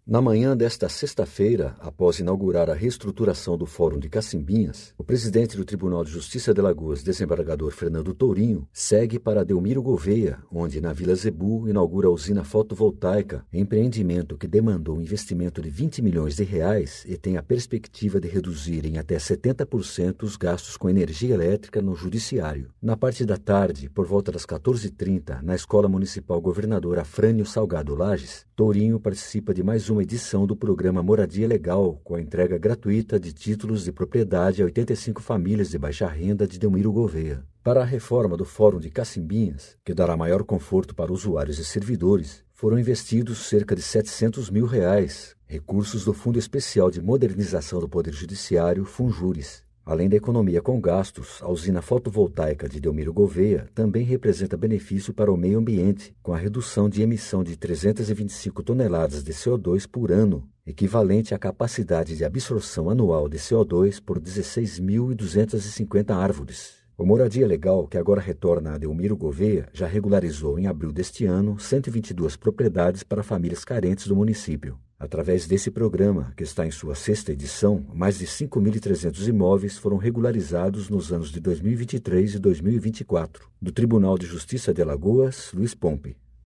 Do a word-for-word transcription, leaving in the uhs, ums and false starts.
Na manhã desta sexta-feira, após inaugurar a reestruturação do Fórum de Cacimbinhas, o presidente do Tribunal de Justiça de Alagoas, desembargador Fernando Tourinho, segue para Delmiro Gouveia, onde, na Vila Zebu, inaugura a usina fotovoltaica, empreendimento que demandou um investimento de vinte milhões de reais e tem a perspectiva de reduzir em até setenta por cento os gastos com energia elétrica no Judiciário. Na parte da tarde, por volta das quatorze e trinta, na Escola Municipal Governador Afrânio Salgado Lages, Tourinho participa de mais uma edição do programa Moradia Legal, com a entrega gratuita de títulos de propriedade a oitenta e cinco famílias de baixa renda de Delmiro Gouveia. Para a reforma do Fórum de Cacimbinhas, que dará maior conforto para usuários e servidores, foram investidos cerca de setecentos mil reais, recursos do Fundo Especial de Modernização do Poder Judiciário, Funjuris. Além da economia com gastos, a usina fotovoltaica de Delmiro Gouveia também representa benefício para o meio ambiente, com a redução de emissão de trezentas e vinte e cinco toneladas de C O dois por ano, equivalente à capacidade de absorção anual de C O dois por dezesseis mil duzentas e cinquenta árvores. O Moradia Legal, que agora retorna a Delmiro Gouveia, já regularizou em abril deste ano cento e vinte e duas propriedades para famílias carentes do município. Através desse programa, que está em sua sexta edição, mais de cinco mil e trezentos imóveis foram regularizados nos anos de dois mil e vinte e três e dois mil e vinte e quatro. Do Tribunal de Justiça de Alagoas, Luiz Pompe.